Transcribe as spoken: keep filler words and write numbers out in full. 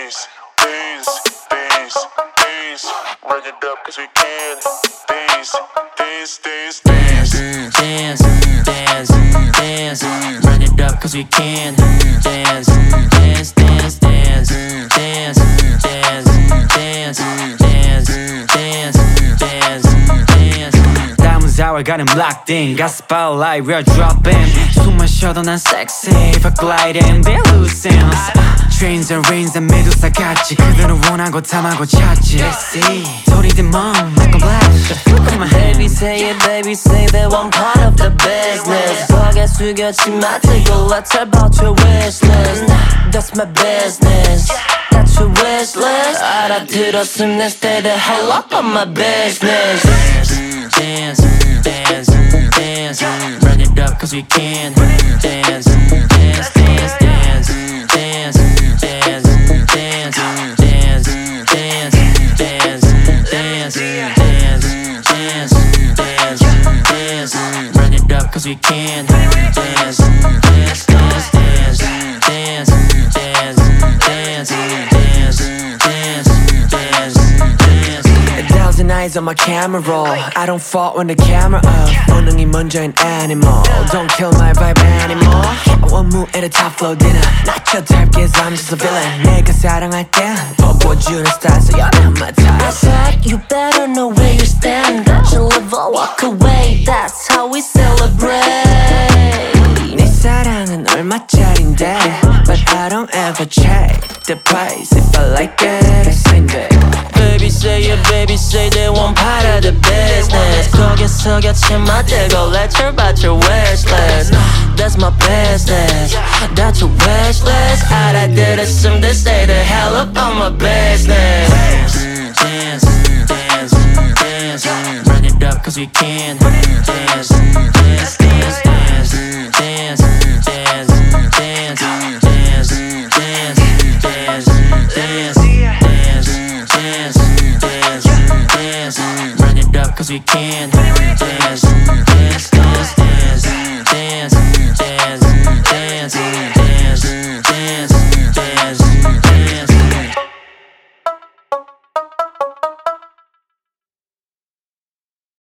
dance, dance, dance, dance. Run it up cause we can. Dance, dance, dance, dance. Dance, dance, dance. Run it up cause we can. Dance, dance, dance, dance. Dance, dance, dance, dance, dance, dance, dance. 땀은 사월가는 locked in. Got spotlight, we're dropping. 숨만 쉬어도 난 sexy. If I glide in, they're losing. Trains and rains and 메두사 같이 그들은 원한 거 탐하고 찾지. 소리들 멈, make a blast. Baby say it, baby say they want part of the business. 고개 숙여지 마, take a letter about your wish list. That's my business, that's your wish list. 알아들었음, then stay the hell up on my business. Dance, dance, dance, run it up cause we can. Dance, dance, dance, dance, dance, dance, dance, dance, dance, dance, dance, dance, dance, dance, dance, run it up cause we can. Dance, dance, dance, dance, dance, dance, dance, dance, dance, dance. A thousand eyes on my camera roll. I don't fault when the camera up. 본능이 먼저인 animal. Don't kill my vibe anymore. One move at a top flow dinner. 낮춰 짧게 I'm just a villain. 내가 사랑할 땐 뻗어주는 style so you're not my type. I said you better know where you stand. That you live or walk away. That's how we celebrate. 네 사랑은 얼마짜린데 But I don't ever check the price. If I like it, I send it. Baby say it, baby say they want part of the business. 거기서 곁에 맞대고 lecture about your wish list. That's my business, that's your wish list. 알아들었음, then stay the hell up on my business. Dance, dance, dance, run it up cause we can. Dance, dance, dance, dance, dance, dance, dance, dance, dance, dance, dance, dance, dance, dance, run it up cause we can. Dance, dance.